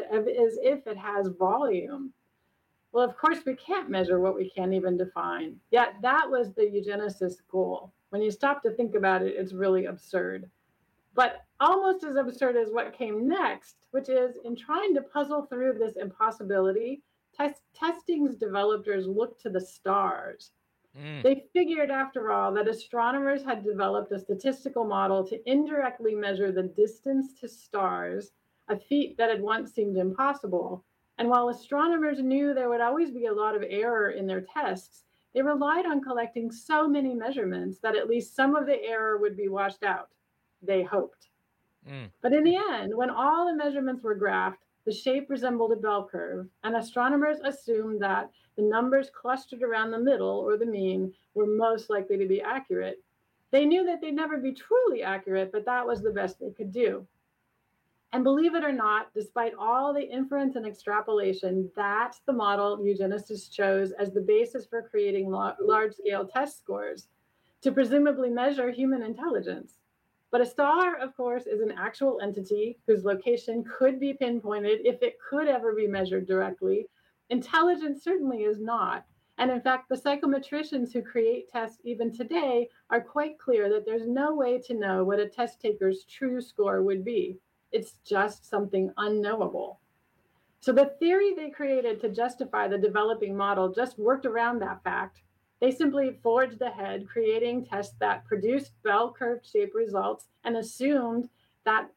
it has volume? Well, of course, we can't measure what we can't even define. Yet that was the eugenicist goal. When you stop to think about it, it's really absurd. But almost as absurd as what came next, which is in trying to puzzle through this impossibility, testing's developers looked to the stars. They figured, after all, that astronomers had developed a statistical model to indirectly measure the distance to stars, a feat that had once seemed impossible. And while astronomers knew there would always be a lot of error in their tests, they relied on collecting so many measurements that at least some of the error would be washed out. They hoped. But in the end, when all the measurements were graphed, the shape resembled a bell curve, and astronomers assumed that the numbers clustered around the middle, or the mean, were most likely to be accurate. They knew that they'd never be truly accurate, but that was the best they could do. And believe it or not, despite all the inference and extrapolation, that's the model eugenicists chose as the basis for creating large-scale test scores to presumably measure human intelligence. But a star, of course, is an actual entity whose location could be pinpointed if it could ever be measured directly. Intelligence certainly is not. And in fact, the psychometricians who create tests even today are quite clear that there's no way to know what a test taker's true score would be. It's just something unknowable. So the theory they created to justify the developing model just worked around that fact. They simply forged ahead, creating tests that produced bell curve shaped results, and assumed that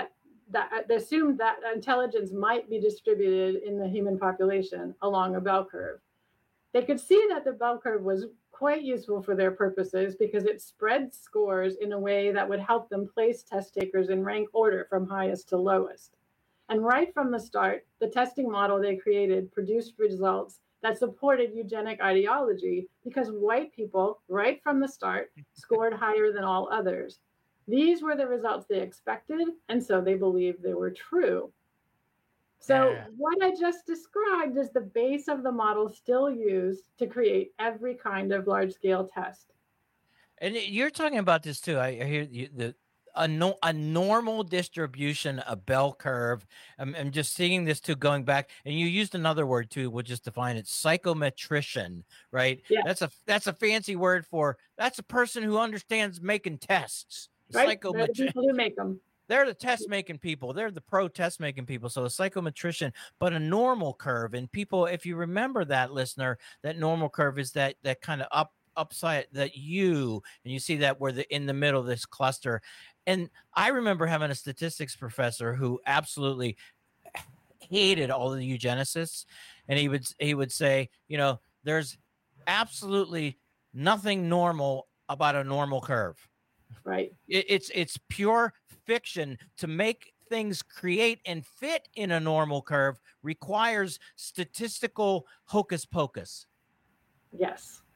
intelligence might be distributed in the human population along a bell curve. They could see that the bell curve was quite useful for their purposes because it spread scores in a way that would help them place test takers in rank order from highest to lowest. And right from the start, the testing model they created produced results that supported eugenic ideology because white people, right from the start, scored higher than all others. These were the results they expected, and so they believed they were true. So what I just described is the base of the model still used to create every kind of large-scale test. And you're talking about this too. I hear a normal distribution, a bell curve. I'm just seeing this too, going back, and you used another word too. We'll just define it: psychometrician, right? Yeah. That's a fancy word for that's a person who understands making tests. Right? They're the people who make them. They're the test making people. They're the pro test making people. So a psychometrician, but a normal curve. And people, if you remember that, listener, that normal curve is that kind of upside that U, and you see that where in the middle of this cluster. And I remember having a statistics professor who absolutely hated all the eugenicists, and he would say, you know, there's absolutely nothing normal about a normal curve. Right. It's pure fiction. To make things create and fit in a normal curve requires statistical hocus pocus. Yes.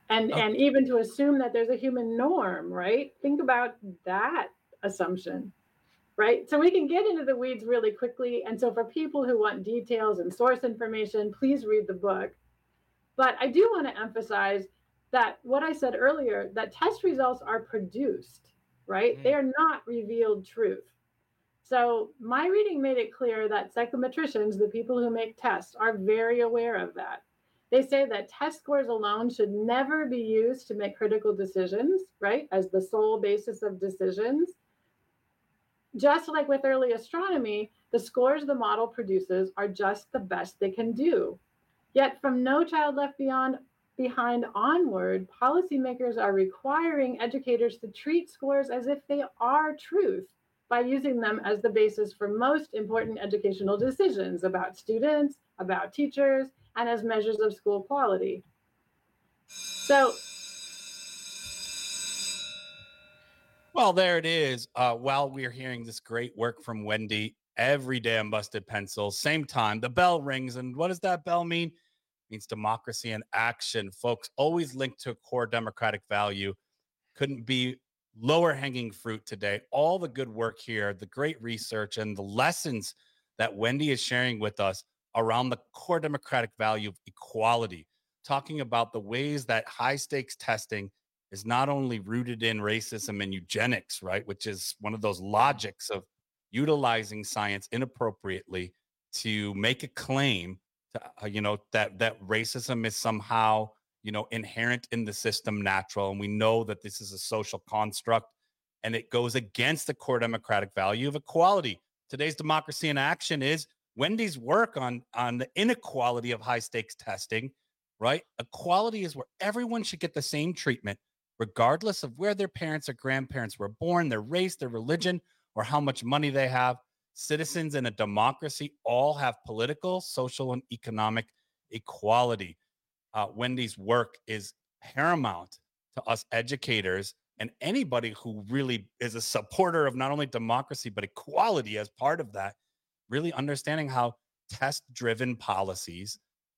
And even to assume that there's a human norm, right? Think about that assumption, right? So we can get into the weeds really quickly. And so for people who want details and source information, please read the book. But I do want to emphasize that what I said earlier, that test results are produced, right? They are not revealed truth. So my reading made it clear that psychometricians, the people who make tests, are very aware of that. They say that test scores alone should never be used to make critical decisions, right? As the sole basis of decisions. Just like with early astronomy, the scores the model produces are just the best they can do. Yet from No Child Left Behind onward, policymakers are requiring educators to treat scores as if they are truth by using them as the basis for most important educational decisions about students, about teachers, and as measures of school quality. So, well, there it is. While we're hearing this great work from Wendy every day on Busted Pencils, same time, the bell rings. And what does that bell mean? It means democracy in action. Folks, always linked to a core democratic value. Couldn't be lower hanging fruit today. All the good work here, the great research, and the lessons that Wendy is sharing with us around the core democratic value of equality, talking about the ways that high stakes testing is not only rooted in racism and eugenics, right, which is one of those logics of utilizing science inappropriately to make a claim to, that racism is somehow, inherent in the system, natural. And we know that this is a social construct and it goes against the core democratic value of equality. Today's Democracy in Action is Wendy's work on the inequality of high stakes testing, right? Equality is where everyone should get the same treatment, regardless of where their parents or grandparents were born, their race, their religion, or how much money they have. Citizens in a democracy all have political, social, and economic equality. Wendy's work is paramount to us educators and anybody who really is a supporter of not only democracy, but equality as part of that. Really understanding how test-driven policies,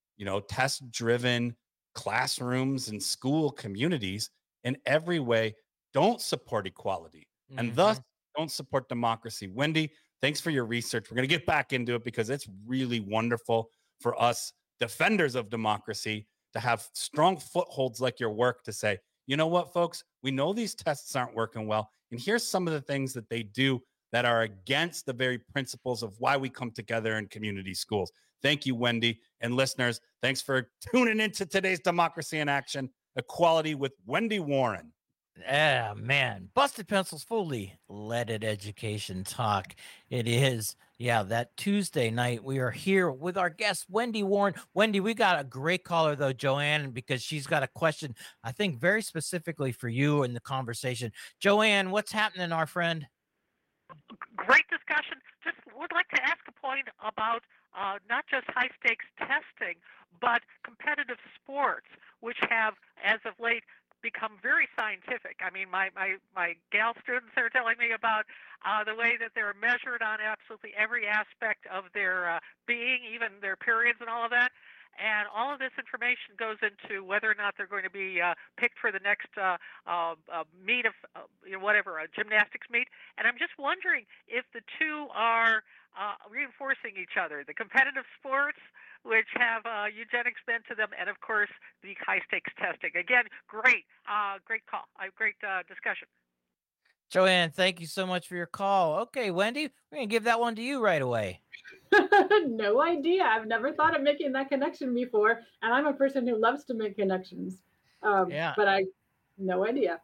test-driven classrooms and school communities in every way don't support equality and thus don't support democracy. Wendy, thanks for your research. We're going to get back into it because it's really wonderful for us defenders of democracy to have strong footholds like your work to say, you know what, folks, we know these tests aren't working well. And here's some of the things that they do that are against the very principles of why we come together in community schools. Thank you, Wendy. And listeners, thanks for tuning into today's Democracy in Action, Equality with Wendy Warren. Yeah, man. Busted Pencils, fully leaded education talk. It is, that Tuesday night. We are here with our guest, Wendy Warren. Wendy, we got a great caller, though, Joanne, because she's got a question, I think, very specifically for you in the conversation. Joanne, what's happening, our friend? Great discussion. Just would like to ask a point about not just high stakes testing, but competitive sports, which have, as of late, become very scientific. I mean, my gal students are telling me about the way that they're measured on absolutely every aspect of their being, even their periods and all of that. And all of this information goes into whether or not they're going to be picked for the next meet of a gymnastics meet. And I'm just wondering if the two are reinforcing each other. The competitive sports, which have eugenics bent to them, and of course the high stakes testing. Again, great call, great discussion. Joanne, thank you so much for your call. Okay, Wendy, we're gonna give that one to you right away. No idea. I've never thought of making that connection before, and I'm a person who loves to make connections. But no idea.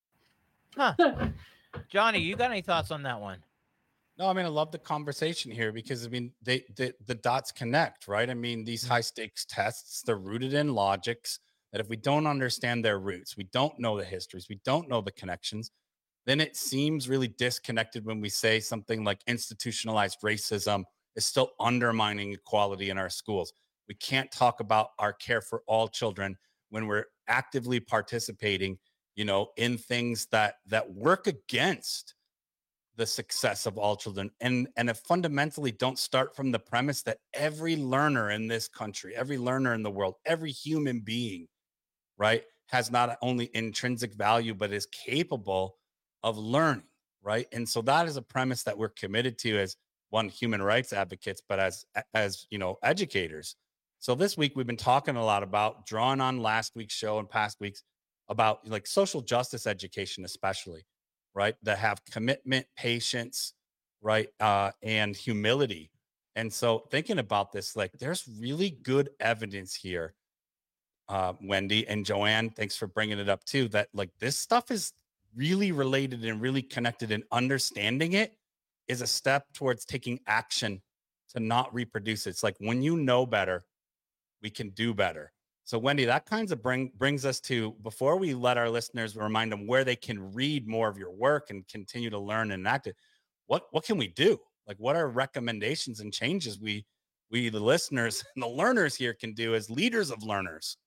Huh. Johnny, you got any thoughts on that one? No, I mean, I love the conversation here because, I mean, the dots connect, right? I mean, these high stakes tests, they're rooted in logics that if we don't understand their roots, we don't know the histories, we don't know the connections, then it seems really disconnected when we say something like institutionalized racism is still undermining equality in our schools. We can't talk about our care for all children when we're actively participating, in things that work against the success of all children. And it fundamentally don't start from the premise that every learner in this country, every learner in the world, every human being, right, has not only intrinsic value, but is capable of learning, right? And so that is a premise that we're committed to as one, human rights advocates, but as educators. So this week we've been talking a lot about, drawing on last week's show and past weeks, about like social justice education, especially, right? That have commitment, patience, right? And humility. And so thinking about this, like there's really good evidence here, Wendy and Joanne, thanks for bringing it up too, that like this stuff is really related and really connected, and understanding it is a step towards taking action to not reproduce it. It's like when you know better, we can do better. So Wendy, that kind of brings us to, before we let our listeners, remind them where they can read more of your work and continue to learn and act it. What can we do? Like, what are recommendations and changes we the listeners and the learners here can do as leaders of learners?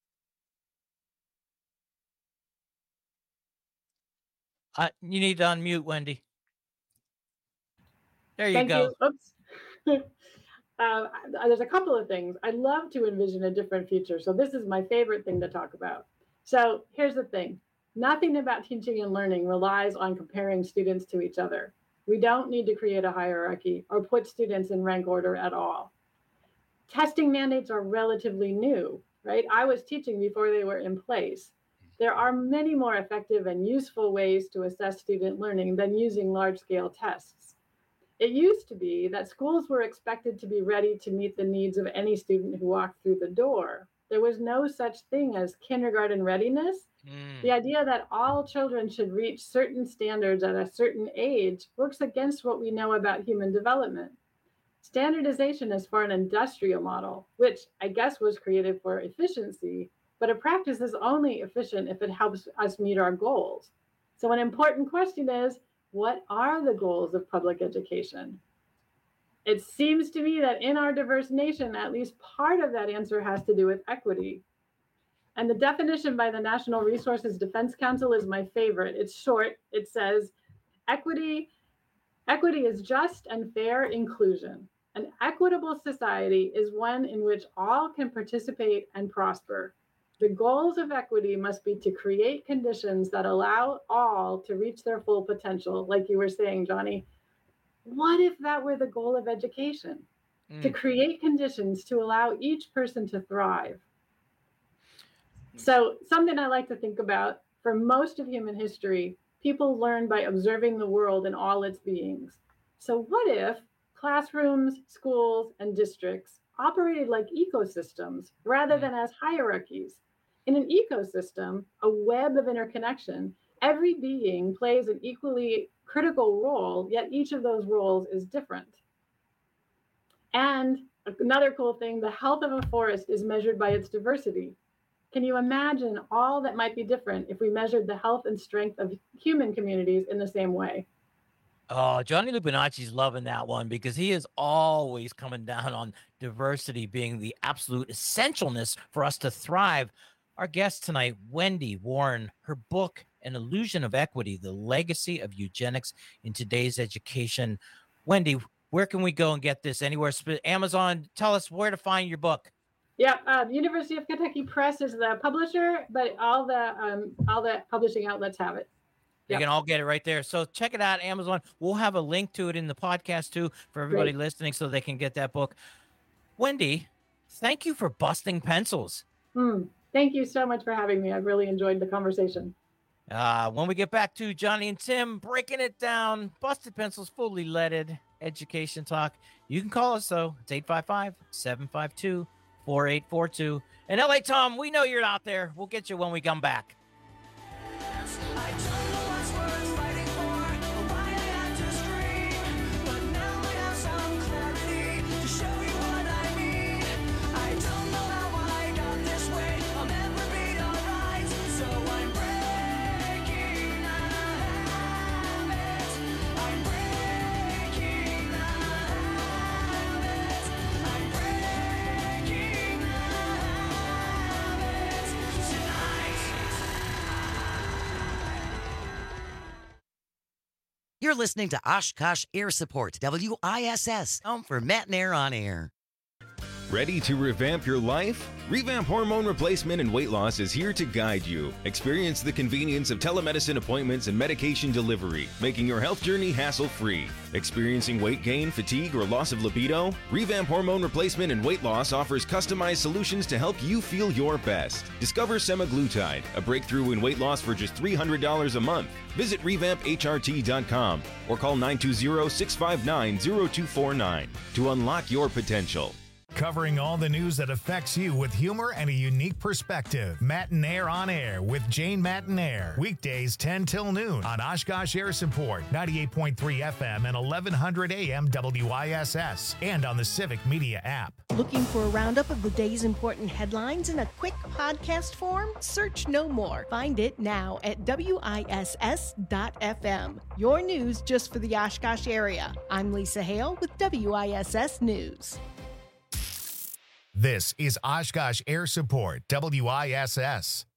You need to unmute, Wendy. There you Thank go. Oops. There's a couple of things. I'd love to envision a different future. So this is my favorite thing to talk about. So here's the thing. Nothing about teaching and learning relies on comparing students to each other. We don't need to create a hierarchy or put students in rank order at all. Testing mandates are relatively new, right? I was teaching before they were in place. There are many more effective and useful ways to assess student learning than using large-scale tests. It used to be that schools were expected to be ready to meet the needs of any student who walked through the door. There was no such thing as kindergarten readiness. The idea that all children should reach certain standards at a certain age works against what we know about human development. Standardization is for an industrial model, which I guess was created for efficiency, but a practice is only efficient if it helps us meet our goals. So an important question is, what are the goals of public education? It seems to me that in our diverse nation, at least part of that answer has to do with equity. And the definition by the National Resources Defense Council is my favorite. It's short. It says, equity is just and fair inclusion. An equitable society is one in which all can participate and prosper. The goals of equity must be to create conditions that allow all to reach their full potential, like you were saying, Johnny. What if that were the goal of education? To create conditions to allow each person to thrive. So something I like to think about, for most of human history, people learn by observing the world in all its beings. So what if classrooms, schools, and districts operated like ecosystems rather than as hierarchies? In an ecosystem, a web of interconnection, every being plays an equally critical role, yet each of those roles is different. And another cool thing, the health of a forest is measured by its diversity. Can you imagine all that might be different if we measured the health and strength of human communities in the same way? Oh, Johnny Lupinacci's loving that one because he is always coming down on diversity being the absolute essentialness for us to thrive. Our guest tonight, Wendy Warren, her book, An Illusion of Equity, The Legacy of Eugenics in Today's Education. Wendy, where can we go and get this? Anywhere? Amazon, tell us where to find your book. Yeah, University of Kentucky Press is the publisher, but all the publishing outlets have it. You can all get it right there. So check it out, Amazon. We'll have a link to it in the podcast too for everybody listening so they can get that book. Wendy, thank you for busting pencils. Thank you so much for having me. I've really enjoyed the conversation. When we get back to Johnny and Tim breaking it down, busted pencils, fully leaded, education talk, you can call us though. It's 855-752-4842. And LA Tom, we know you're out there. We'll get you when we come back. You're listening to Oshkosh Air Support, WISS, home for Matt and Air on Air. Ready to revamp your life? Revamp Hormone Replacement and Weight Loss is here to guide you. Experience the convenience of telemedicine appointments and medication delivery, making your health journey hassle-free. Experiencing weight gain, fatigue, or loss of libido? Revamp Hormone Replacement and Weight Loss offers customized solutions to help you feel your best. Discover semaglutide, a breakthrough in weight loss for just $300 a month. Visit revampHRT.com or call 920-659-0249 to unlock your potential. Covering all the news that affects you with humor and a unique perspective. Matinaire on Air with Jane Matinaire. Weekdays 10 till noon on Oshkosh Air Support, 98.3 FM and 1100 AM WISS, and on the Civic Media app. Looking for a roundup of the day's important headlines in a quick podcast form? Search no more. Find it now at WISS.FM. Your news just for the Oshkosh area. I'm Lisa Hale with WISS News. This is Oshkosh Air Support, WISS.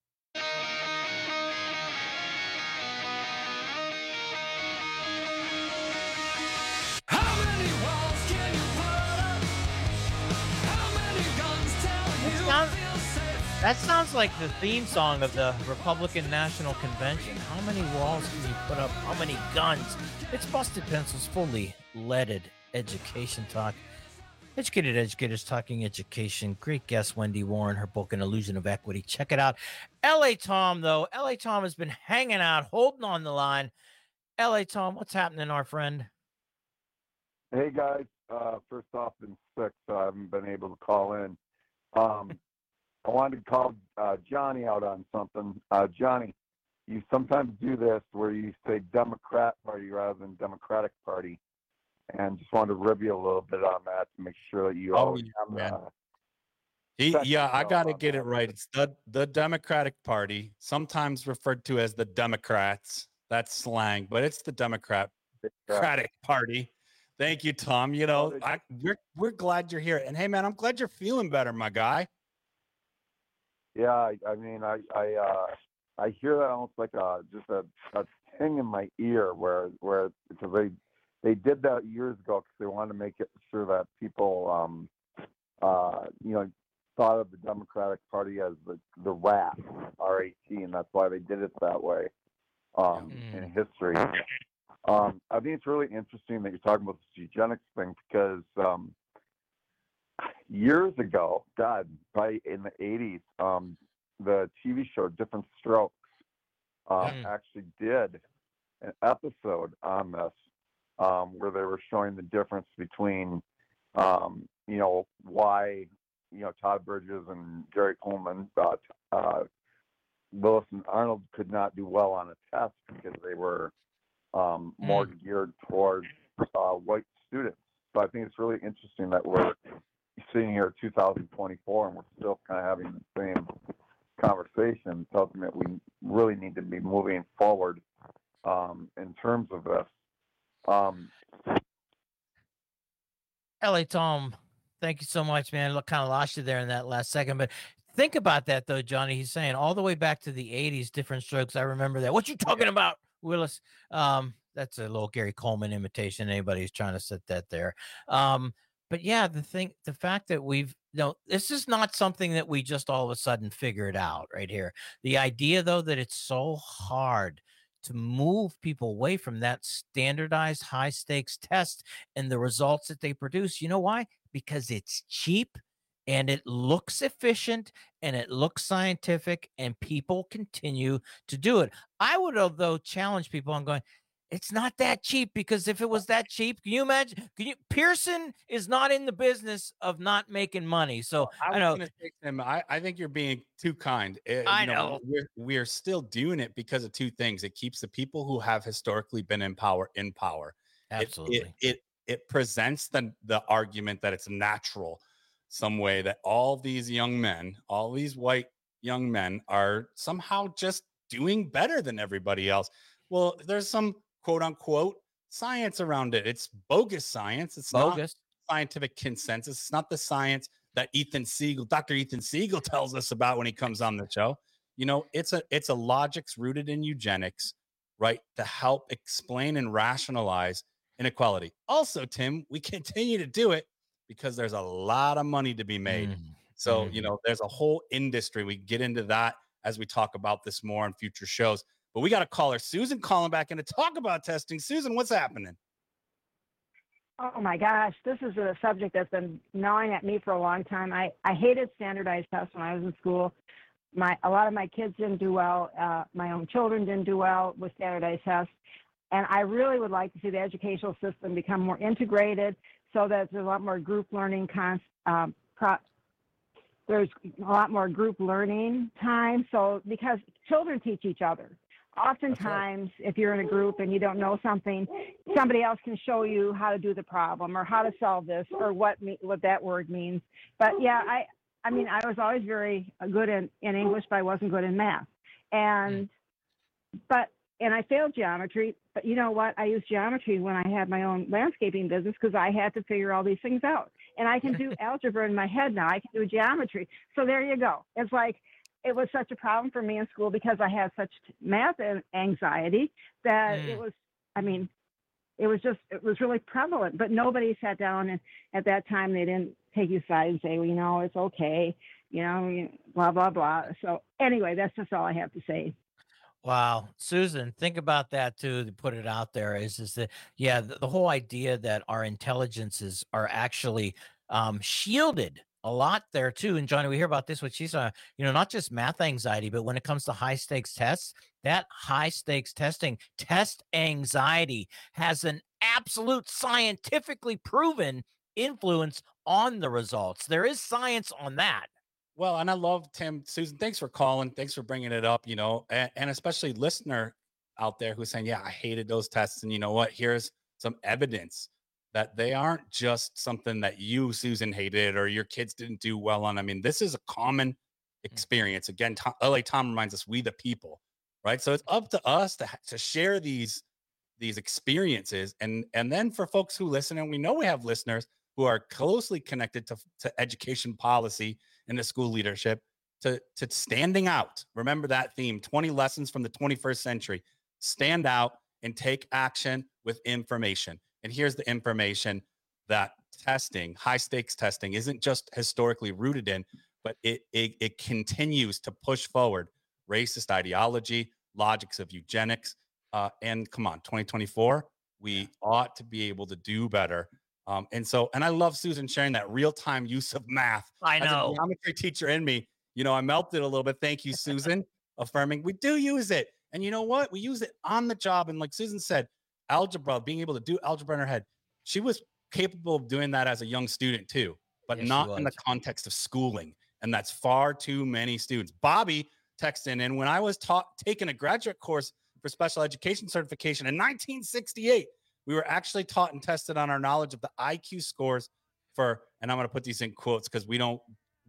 That sounds like the theme song of the Republican National Convention. How many walls can you put up? How many guns? It's Busted Pencil's fully leaded education talk. Educated Educators Talking Education. Great guest, Wendy Warren, her book, An Illusion of Equity. Check it out. L.A. Tom, though. L.A. Tom has been hanging out, holding on the line. L.A. Tom, what's happening, our friend? Hey, guys. First off, been sick, so I haven't been able to call in. I wanted to call Johnny out on something. Johnny, you sometimes do this where you say Democrat Party rather than Democratic Party. And just wanted to rib you a little bit on that to make sure that you always I got to get it right. It's the Democratic Party, sometimes referred to as the Democrats. That's slang, but it's the Democratic Party. Thank you, Tom. You know, we're glad you're here. And hey, man, I'm glad you're feeling better, my guy. Yeah, I mean, I hear that almost like just a ting in my ear where because they did that years ago because they wanted to make it sure that people, thought of the Democratic Party as the RAT, R-A-T, and that's why they did it that way in history. I think it's really interesting that you're talking about this eugenics thing because years ago, probably in the 80s, the TV show Different Strokes actually did an episode on this. Where they were showing the difference between, why, Todd Bridges and Gary Coleman, Willis and Arnold could not do well on a test because they were more geared towards white students. So I think it's really interesting that we're sitting here in 2024 and we're still kind of having the same conversation. It tells me that we really need to be moving forward in terms of this. L.A. Tom, thank you so much, man. Look, kind of lost you there in that last second, but think about that though, Johnny. He's saying all the way back to the 80s, Different Strokes. I remember that. What you talking about, Willis? That's a little Gary Coleman imitation. Anybody's trying to set that there. But yeah, the fact that this is not something that we just all of a sudden figured out right here. The idea though, that it's so hard to move people away from that standardized high stakes test and the results that they produce. You know why? Because it's cheap and it looks efficient and it looks scientific and people continue to do it. I would, though, challenge people on going, it's not that cheap, because if it was that cheap, can you imagine? Pearson is not in the business of not making money. So I know. I think you're being too kind. I know. We're still doing it because of two things. It keeps the people who have historically been in power in power. Absolutely. It presents the argument that it's natural some way that all these young men, all these white young men are somehow just doing better than everybody else. Well, there's some quote unquote science around it. It's bogus science. It's bogus. Not scientific consensus. It's not the science that Dr. Ethan Siegel tells us about when he comes on the show. It's a logics rooted in eugenics, right? To help explain and rationalize inequality. Also, Tim, we continue to do it because there's a lot of money to be made. So, there's a whole industry. We get into that as we talk about this more on future shows. But we got a caller, Susan, calling back in to talk about testing. Susan, what's happening? Oh my gosh, this is a subject that's been gnawing at me for a long time. I hated standardized tests when I was in school. A lot of my kids didn't do well. My own children didn't do well with standardized tests. And I really would like to see the educational system become more integrated so that there's a lot more group learning there's a lot more group learning time. So because children teach each other. Oftentimes, if you're in a group and you don't know something, somebody else can show you how to do the problem or how to solve this or what that word means. But yeah, I mean, I was always very good in English, but I wasn't good in math. And I failed geometry, but you know what? I used geometry when I had my own landscaping business because I had to figure all these things out. And I can do algebra in my head now. I can do geometry. So there you go. It's like, it was such a problem for me in school because I had such math anxiety that it was really prevalent, but nobody sat down and at that time they didn't take you aside and say, well, it's okay, blah, blah, blah. So anyway, that's just all I have to say. Wow. Susan, think about that too, to put it out there is that, the whole idea that our intelligences are actually shielded a lot there too. And Johnny, we hear about this, which is, not just math anxiety, but when it comes to high stakes tests, that high stakes testing, test anxiety has an absolute scientifically proven influence on the results. There is science on that. Well, and I love Tim, Susan, thanks for calling. Thanks for bringing it up, and especially listener out there who's saying, yeah, I hated those tests. And you know what? Here's some evidence that they aren't just something that you, Susan, hated or your kids didn't do well on. I mean, this is a common experience. Again, LA Tom reminds us, we the people, right? So it's up to us to share these experiences. And then for folks who listen, and we know we have listeners who are closely connected to education policy and the school leadership, to standing out. Remember that theme, 20 lessons from the 21st century. Stand out and take action with information. And here's the information that testing, high stakes testing, isn't just historically rooted in, but it continues to push forward racist ideology, logics of eugenics. And come on, 2024, we ought to be able to do better. And I love Susan sharing that real-time use of math. I know. As a geometry teacher in me, I melted a little bit. Thank you, Susan, affirming we do use it. And you know what? We use it on the job. And like Susan said, algebra, being able to do algebra in her head, she was capable of doing that as a young student too, but not in the context of schooling. And that's far too many students. Bobby texted in, when I was taking a graduate course for special education certification in 1968, we were actually taught and tested on our knowledge of the IQ scores for, and I'm going to put these in quotes because we don't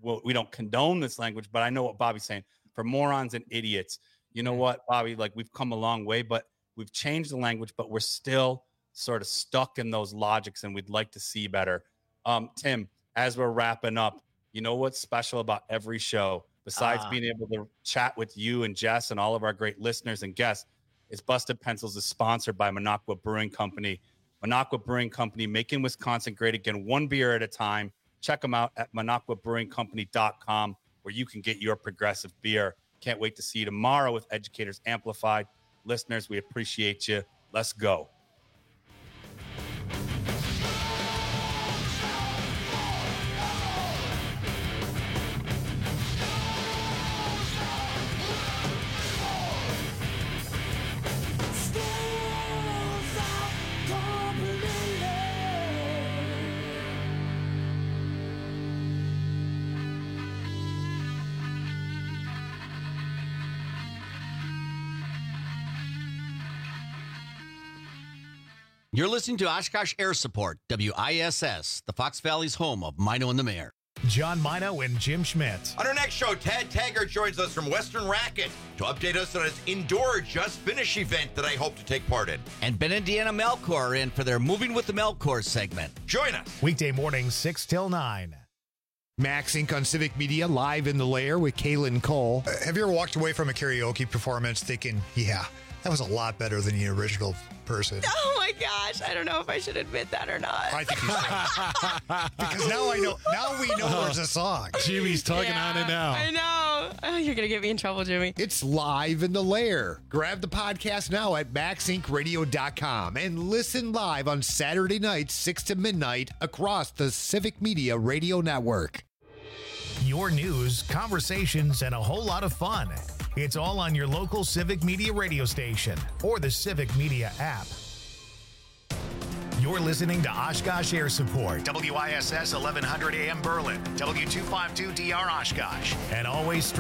condone this language, but I know what Bobby's saying, for morons and idiots. You know what, Bobby, like we've come a long way, but we've changed the language, but we're still sort of stuck in those logics and we'd like to see better. Tim, as we're wrapping up, you know what's special about every show, besides being able to chat with you and Jess and all of our great listeners and guests, is Busted Pencils is sponsored by Minocqua Brewing Company. Minocqua Brewing Company, making Wisconsin great again, one beer at a time. Check them out at MinocquaBrewingCompany.com, where you can get your progressive beer. Can't wait to see you tomorrow with Educators Amplified. Listeners, we appreciate you. Let's go. You're listening to Oshkosh Air Support, WISS, the Fox Valley's home of Mino and the Mayor. John Mino and Jim Schmidt. On our next show, Tad Taggart joins us from Western Racket to update us on his indoor Just Finish event that I hope to take part in. And Ben and Deanna Melkor are in for their Moving with the Melkor segment. Join us. Weekday mornings, 6 till 9. Max Inc. on Civic Media, live in the lair with Kaylin Cole. Have you ever walked away from a karaoke performance thinking, yeah, That was a lot better than the original person. Oh my gosh. I don't know if I should admit that or not. I think you should. Because now I know. Now we know there's a song. Jimmy's tugging on it now. I know. Oh, you're going to get me in trouble, Jimmy. It's live in the lair. Grab the podcast now at maxincradio.com and listen live on Saturday nights, 6 to midnight, across the Civic Media Radio Network. Your news, conversations, and a whole lot of fun. It's all on your local Civic Media radio station or the Civic Media app. You're listening to Oshkosh Air Support, WISS 1100 AM Berlin, W252DR Oshkosh, and always